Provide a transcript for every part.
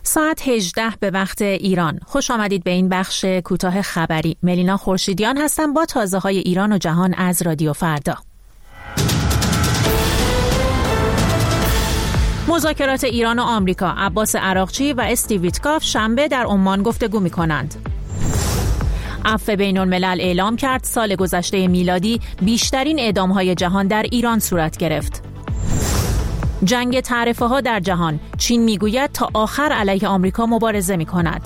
ساعت 18 به وقت ایران. خوش آمدید به این بخش کوتاه خبری. ملینا خورشیدیان هستم با تازه‌های ایران و جهان از رادیو فردا. مذاکرات ایران و آمریکا، عباس عراقچی و استیو ویتکاف شنبه در عمان گفتگو می‌کنند. عفو بین‌الملل اعلام کرد سال گذشته میلادی بیشترین اعدام‌های جهان در ایران صورت گرفت. جنگ تعرفه‌ها در جهان، چین میگوید تا آخر علیه آمریکا مبارزه می‌کند.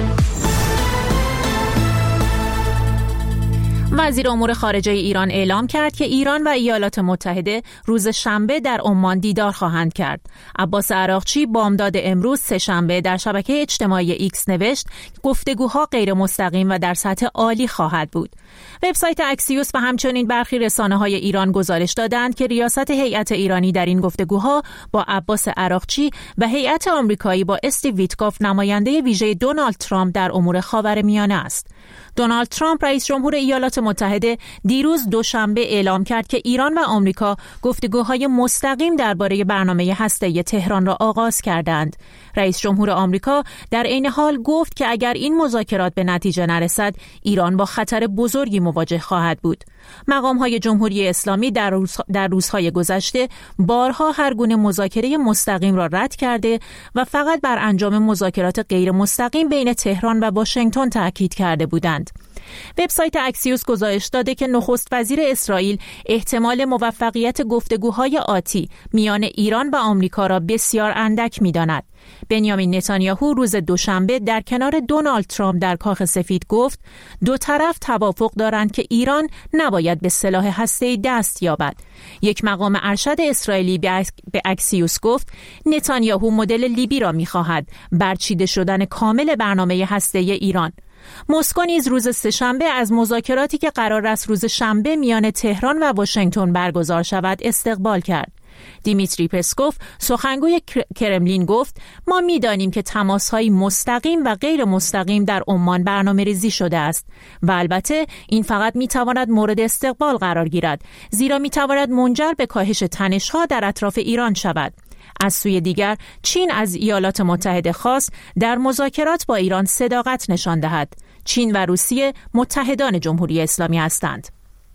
وزیر امور خارجه ایران اعلام کرد که ایران و ایالات متحده روز شنبه در عمان دیدار خواهند کرد. عباس عراقچی بامداد امروز سه‌شنبه در شبکه اجتماعی ایکس نوشت گفتگوها غیر مستقیم و در سطح عالی خواهد بود. وبسایت اکسیوس و همچنین برخی رسانه‌های ایران گزارش دادند که ریاست هیئت ایرانی در این گفتگوها با عباس عراقچی و هیئت آمریکایی با استیو ویتکاف نماینده ویژه دونالد ترامپ در امور خاورمیانه است. دونالد ترامپ رئیس جمهور ایالات متحده دیروز دوشنبه اعلام کرد که ایران و آمریکا گفتگوهای مستقیم درباره برنامه هسته‌ای تهران را آغاز کردند. رئیس جمهور آمریکا در عین حال گفت که اگر این مذاکرات به نتیجه نرسد، ایران با خطر بزرگی مواجه خواهد بود. مقام‌های جمهوری اسلامی در روزهای گذشته بارها هر گونه مذاکره مستقیم را رد کرده و فقط بر انجام مذاکرات غیر مستقیم بین تهران و واشنگتن تاکید کرده بودند. وبسایت اکسیوس گزارش داده که نخست وزیر اسرائیل احتمال موفقیت گفتگوهای آتی میان ایران و آمریکا را بسیار اندک می‌داند. بنیامین نتانیاهو روز دوشنبه در کنار دونالد ترامپ در کاخ سفید گفت دو طرف توافق دارند که ایران نباید به سلاح هسته‌ای دست یابد. یک مقام ارشد اسرائیلی به اکسیوس گفت نتانیاهو مدل لیبی را می‌خواهد، برچیده شدن کامل برنامه هسته‌ای ایران. مسکو نیز روز سه‌شنبه از مذاکراتی که قرار است روز شنبه میان تهران و واشنگتن برگزار شود استقبال کرد. دیمیتری پسکوف سخنگوی کرملین گفت ما می‌دانیم که تماس‌های مستقیم و غیر مستقیم در عمان برنامه‌ریزی شده است و البته این فقط می‌تواند مورد استقبال قرار گیرد، زیرا می‌تواند منجر به کاهش تنش‌ها در اطراف ایران شود. از سوی دیگر چین از ایالات متحده خواست در مذاکرات با ایران صداقت نشان دهد. چین و روسیه متحدان جمهوری اسلامی هستند.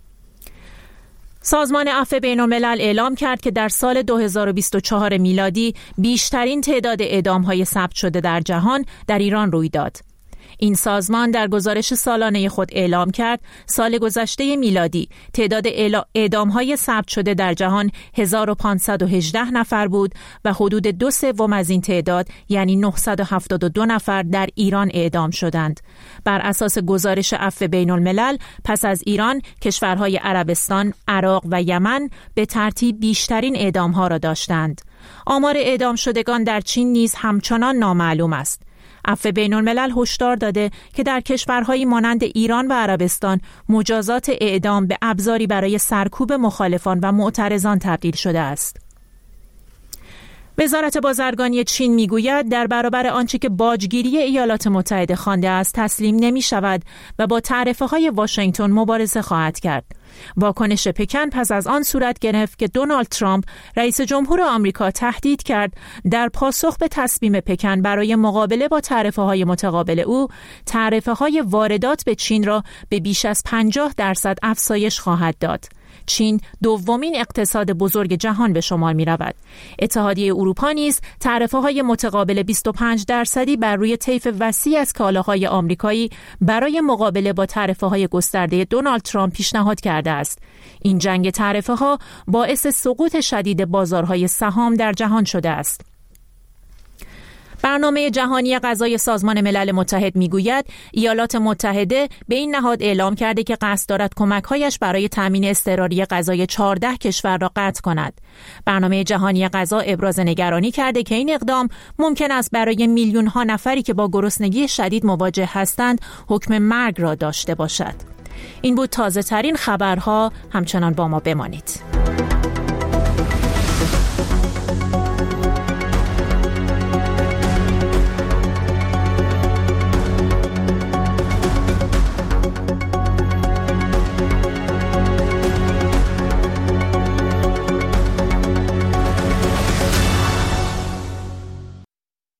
سازمان عفو بین‌الملل اعلام کرد که در سال 2024 میلادی بیشترین تعداد اعدام‌های ثبت شده در جهان در ایران روی داد. این سازمان در گزارش سالانه خود اعلام کرد سال گذشته میلادی تعداد اعدام‌های ثبت شده در جهان 1518 نفر بود و حدود 2/3 از این تعداد یعنی 972 نفر در ایران اعدام شدند. بر اساس گزارش عفو بین‌الملل پس از ایران کشورهای عربستان، عراق و یمن به ترتیب بیشترین اعدام‌ها را داشتند. آمار اعدام شدگان در چین نیز همچنان نامعلوم است. عفو بین‌الملل هشدار داده که در کشورهایی مانند ایران و عربستان مجازات اعدام به ابزاری برای سرکوب مخالفان و معترضان تبدیل شده است. وزارت بازرگانی چین میگوید در برابر آنچه که باجگیری ایالات متحده خوانده است تسلیم نمی شود و با تعرفه‌های واشنگتن مبارزه خواهد کرد. واکنش پکن پس از آن صورت گرفت که دونالد ترامپ رئیس جمهور آمریکا تهدید کرد در پاسخ به تصمیم پکن برای مقابله با تعرفه‌های متقابل او تعرفه‌های واردات به چین را به بیش از 50% افزایش خواهد داد. چین دومین اقتصاد بزرگ جهان به شمار می رود. اتحادیه اروپا نیز تعرفه‌های متقابل 25% بر روی طیف وسیع از کالاهای آمریکایی برای مقابله با تعرفه‌های گسترده دونالد ترامپ پیشنهاد کرده است. این جنگ تعرفه‌ها باعث سقوط شدید بازارهای سهام در جهان شده است. برنامه جهانی غذای سازمان ملل متحد میگوید ایالات متحده به این نهاد اعلام کرده که قصد دارد کمک‌هایش برای تامین اضطراری غذای 14 کشور را قطع کند. برنامه جهانی غذا ابراز نگرانی کرده که این اقدام ممکن است برای میلیون‌ها نفری که با گرسنگی شدید مواجه هستند حکم مرگ را داشته باشد. این بود تازه ترین خبرها، همچنان با ما بمانید.